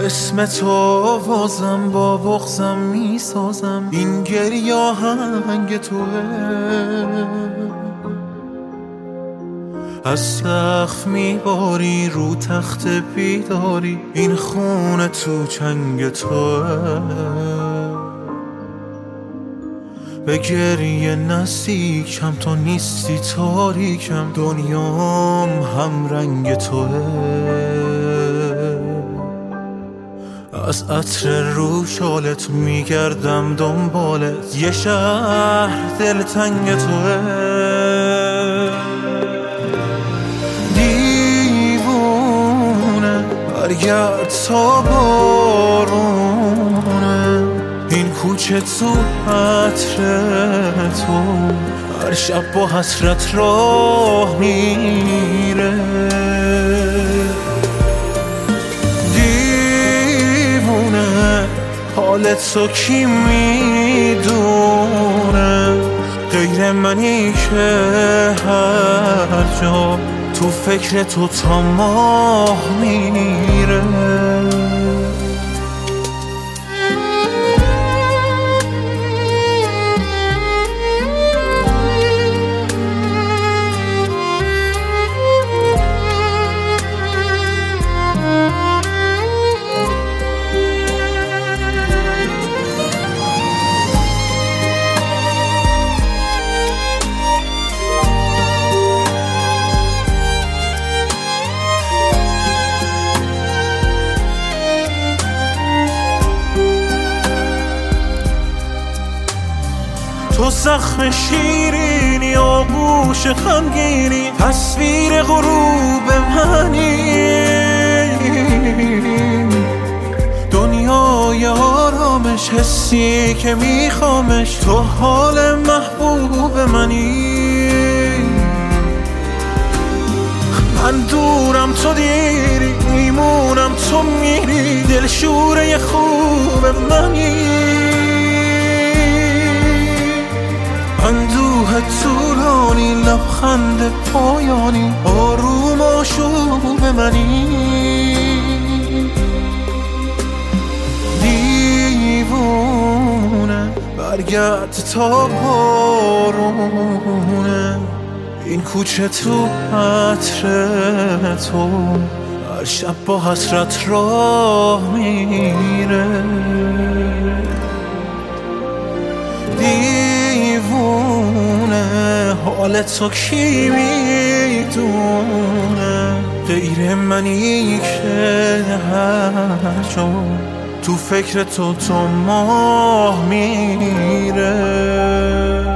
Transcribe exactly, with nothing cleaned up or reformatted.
اسم تو آوازم با بغضم میسازم، این گریه آهنگ توه. از سقف میباری رو تخت بیداری، این خونه تو چنگ توه. به گریه نزدیکم تو نیستی تاریکم، دنیام هم رنگ توه. از عطر رو شالت میگردم دنبالت، یه شهر دلتنگ توه. دیوونه برگرد تا بارونه، این کوچه تو عطر تو هر شب با حسرت راه میره. حالت تو کی میدونه، غیر منی که هر جا تو فکر تو تا ماه میره. تو زخم شیرینی آغوش خمگینی، تصویر غروب منی. دنیای آرامش حسی که میخوامش، تو حال محبوب منی. من دورم تو دیری، میمونم تو میری، دلشوره خوب منی. اندوه طولانی لبخند پایانی، آروم آشوب منی. دیوونه برگرد تا بارونه، این کوچه تو عطر تو هر شب با حسرت راه میره. دیوونه حالت تو کی میدونه، غیر منی که هر جا تو فکر تو تا ماه میره.